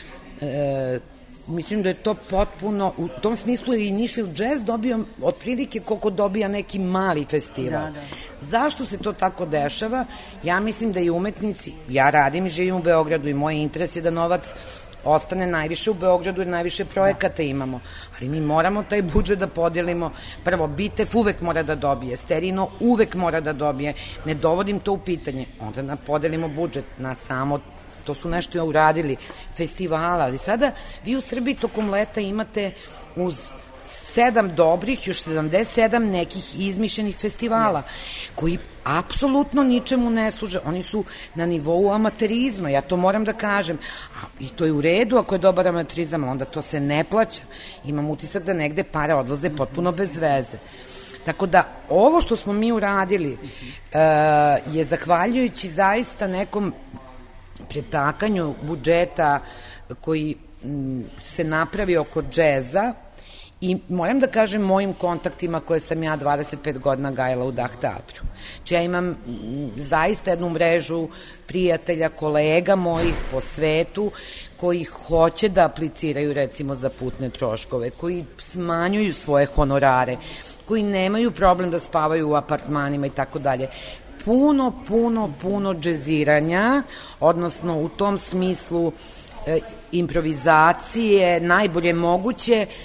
E, mislim da je to potpuno, u tom smislu je i Nišvil Jazz dobio otprilike koliko dobija neki mali festival. Da, da. Zašto se to tako dešava? Ja mislim da i umetnici, ja radim i živim u Beogradu i moj interes je da novac ostane najviše u Beogradu jer najviše projekata imamo, ali mi moramo taj budžet da podelimo. Prvo, Bitev uvek mora da dobije, Sterino uvek mora da dobije, ne dovodim to u pitanje, onda da podelimo budžet na samo, to su nešto ja uradili, festivala, ali sada vi u Srbiji tokom leta imate uz sedam dobrih, još sedamdeset sedam nekih izmišljenih festivala, koji apsolutno ničemu ne služe. Oni su na nivou amaterizma, ja to moram da kažem. A, i to je u redu ako je dobar amaterizam, onda to se ne plaća. Imam utisak da negde pare odlaze potpuno bez veze. Tako da, ovo što smo mi uradili uh, je zahvaljujući zaista nekom pretakanju budžeta koji m, se napravi oko džeza. I moram da kažem mojim kontaktima koje sam ja dvadeset pet godina gajala u Dah teatru. Či ja imam zaista jednu mrežu prijatelja, kolega mojih po svetu koji hoće da apliciraju recimo za putne troškove, koji smanjuju svoje honorare, koji nemaju problem da spavaju u apartmanima i tako dalje. Puno, puno, puno džeziranja, odnosno u tom smislu e, improvizacije, najbolje moguće,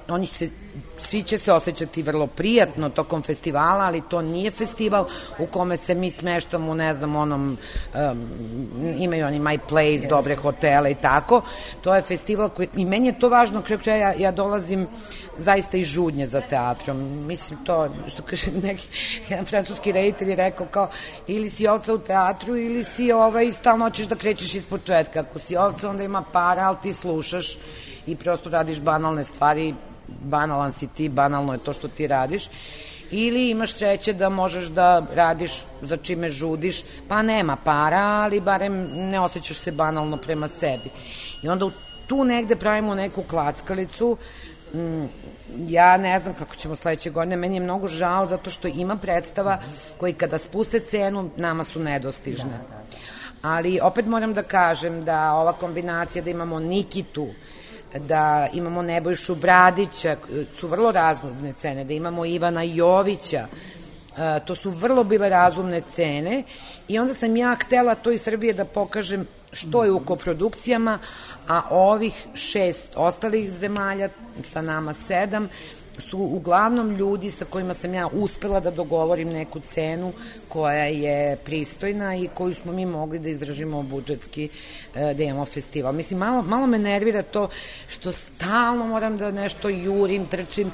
oni se svi će se osjećati vrlo prijatno tokom festivala, ali to nije festival u kome se mi smeštamo, ne znam, onom, um, imaju oni My Place, dobre hotele i tako. To je festival koji, i meni je to važno, kraj ja, ja dolazim zaista iz žudnje za teatrom. Mislim, to, što kaže neki, jedan francuski reditelj je rekao kao, ili si ovca u teatru, ili si ovaj, stalno hoćeš da krećeš iz početka. Ako si ovca, onda ima para, ali ti slušaš i prosto radiš banalne stvari, banalan si ti, banalno je to što ti radiš, ili imaš sreće da možeš da radiš za čime žudiš, pa nema para, ali barem ne osjećaš se banalno prema sebi. I onda tu negde pravimo neku klackalicu. Ja ne znam kako ćemo sledeće godine, meni je mnogo žao zato što ima predstava koji kada spuste cenu nama su nedostižne. Ali opet moram da kažem da ova kombinacija da imamo Nikitu, da imamo Nebojšu Bradića, su vrlo razumne cene, da imamo Ivana Jovića, to su vrlo bile razumne cene i onda sam ja htela to iz Srbije da pokažem što je u koprodukcijama, a ovih šest ostalih zemalja, sa nama sedam, su uglavnom ljudi sa kojima sam ja uspela da dogovorim neku cenu koja je pristojna i koju smo mi mogli da izdržimo budžetski, da imamo festival. Mislim, malo, malo me nervira to što stalno moram da nešto jurim, trčim.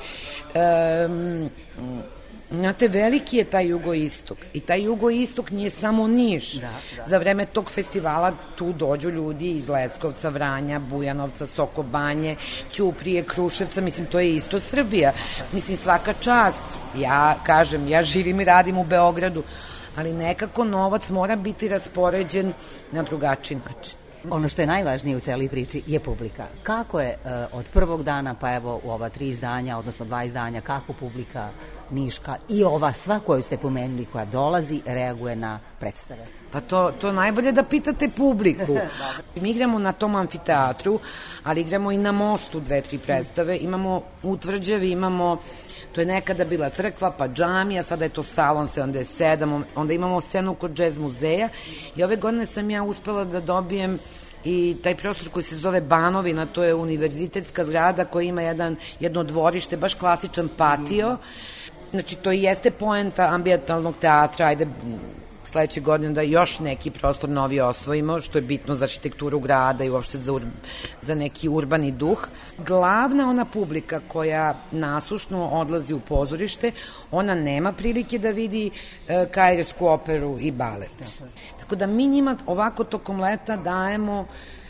Um, Znate, veliki je taj jugoistok i taj jugoistok nije samo Niš. Da, da. Za vreme tog festivala tu dođu ljudi iz Leskovca, Vranja, Bujanovca, Sokobanje, Ćuprije, Kruševca, mislim, to je isto Srbija. Mislim, svaka čast. Ja kažem, ja živim i radim u Beogradu, ali nekako novac mora biti raspoređen na drugačiji način. Ono što je najvažnije u celoj priči je publika. Kako je uh, od prvog dana, pa evo u ova tri izdanja, odnosno dva izdanja, kako publika niška i ova sva koju ste pomenuli koja dolazi, reaguje na predstave? Pa to, to najbolje da pitate publiku. Mi igramo na tom amfiteatru, ali igramo i na Mostu dve, tri predstave. Imamo u Tvrđavi, imamo, to je nekada bila crkva, pa džamija, sada je to salon sedamdeset sedam, onda imamo scenu kod Jazz muzeja i ove godine sam ja uspela da dobijem i taj prostor koji se zove Banovina, to je univerzitetska zgrada koja ima jedan, jedno dvorište, baš klasičan patio. Znači, to i jeste poenta ambijentalnog teatra, ajde sledeće godine da još neki prostor novi osvojimo, što je bitno za arhitekturu grada i uopšte za, ur, za neki urbani duh. Glavna ona publika koja nasušno odlazi u pozorište, ona nema prilike da vidi e, kairsku operu i balet. Tako da mi njima ovako tokom leta dajemo,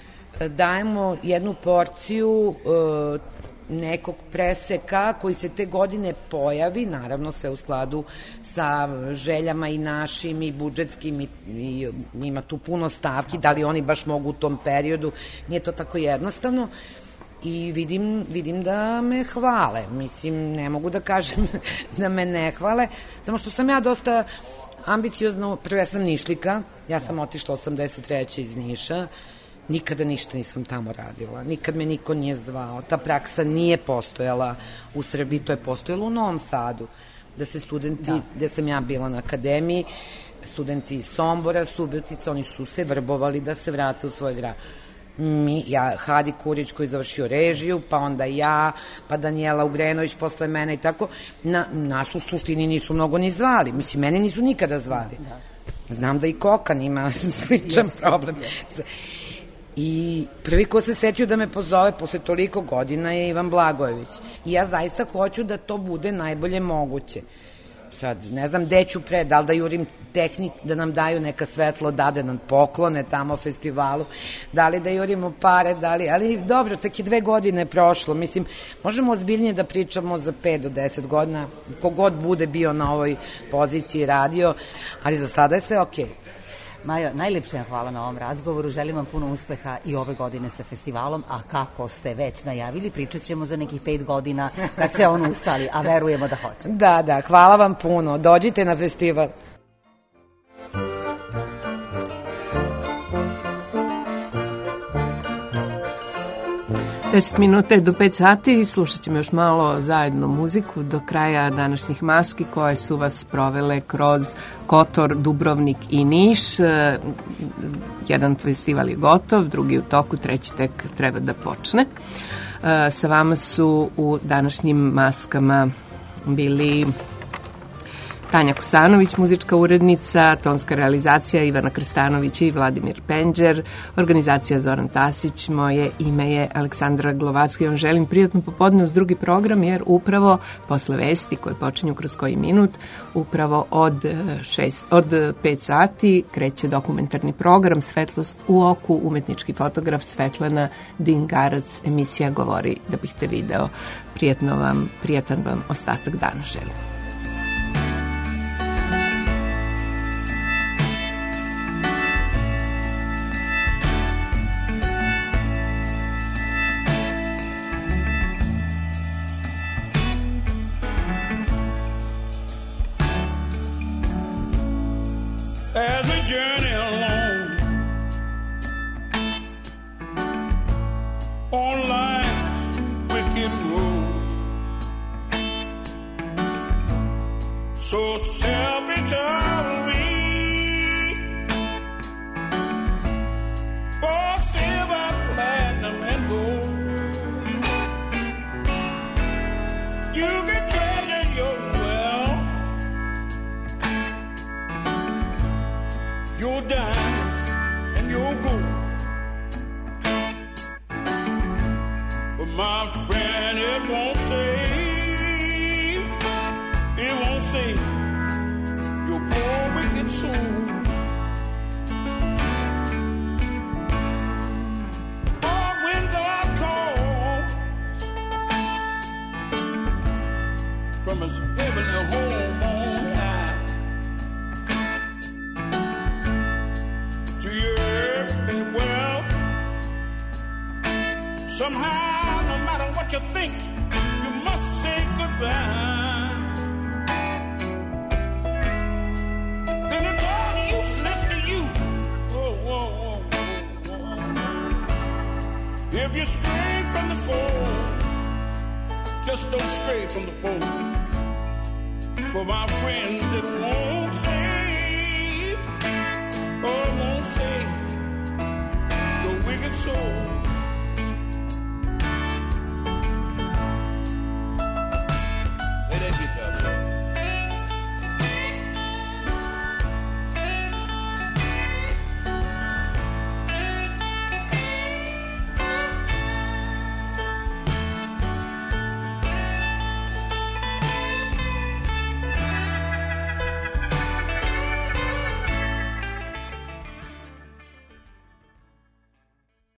dajemo jednu porciju e, nekog preseka koji se te godine pojavi, naravno sve u skladu sa željama i našim i budžetskim i, i ima tu puno stavki, da li oni baš mogu u tom periodu, nije to tako jednostavno i vidim, vidim da me hvale, mislim ne mogu da kažem da me ne hvale, samo što sam ja dosta ambiciozno, prvo ja sam Nišlika, ja sam otišla osamdeset treće iz Niša, nikada ništa nisam tamo radila, nikad me niko nije zvao, ta praksa nije postojala u Srbiji, to je postojalo u Novom Sadu, da se studenti, da. Gde sam ja bila na akademiji, studenti iz Sombora, Subotica, oni su se vrbovali da se vrate u svoj grad. Mi, ja, Hadi Kurić koji je završio režiju, pa onda ja, pa Danijela Ugrenović posle mene i tako, na, nas u suštini nisu mnogo ni zvali, mislim, mene nisu nikada zvali. Znam da i Kokan ima sličan problem. I prvi ko se setio da me pozove posle toliko godina je Ivan Blagojević. I ja zaista hoću da to bude najbolje moguće. Sad, ne znam gde ću pre, da li da jurim tehnik, da nam daju neka svetlo, dade nam poklone tamo festivalu, da li da jurimo pare, da li, ali dobro, tek je dve godine prošlo, mislim, možemo ozbiljnije da pričamo za pet do deset godina, kogod bude bio na ovoj poziciji radio, ali za sada je sve okej. Okay. Majo, najlepše vam hvala na ovom razgovoru, želim vam puno uspeha i ove godine sa festivalom, a kako ste već najavili, pričat ćemo za nekih pet godina kad se on ustali, a verujemo da hoće. Da, da, hvala vam puno, dođite na festival. Deset minuta je do pet sati, slušat ćemo još malo zajedno muziku do kraja današnjih maski koje su vas provele kroz Kotor, Dubrovnik i Niš. Jedan festival je gotov, drugi u toku, treći tek treba da počne. Sa vama su u današnjim maskama bili Tanja Kosanović, muzička urednica, tonska realizacija Ivana Krstanović i Vladimir Penđer, organizacija Zoran Tasić, moje ime je Aleksandra Glovacki. Vam želim prijatno popodne uz drugi program, jer upravo posle vesti koje počinju kroz koji minut, upravo od, šest, od pet sati kreće dokumentarni program Svetlost u oku, umetnički fotograf Svetlana Dingarac. Emisija Govori da bih te video. Prijatno vam, prijatan vam ostatak dana želim. Soul.